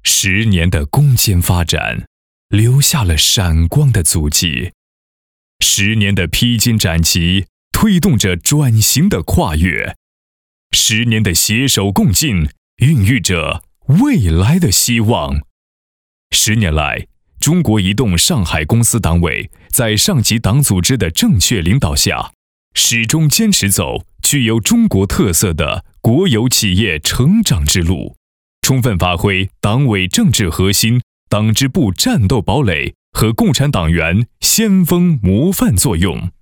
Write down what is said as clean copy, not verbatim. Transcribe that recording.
10年的攻坚发展，留下了闪光的足迹。10年的披荆斩棘，推动着转型的跨越。10年的携手共进，孕育着未来的希望。10年来，中国移动上海公司党委在上级党组织的正确领导下，始终坚持走具有中国特色的国有企业成长之路，充分发挥党委政治核心、党支部战斗堡垒和共产党员先锋模范作用。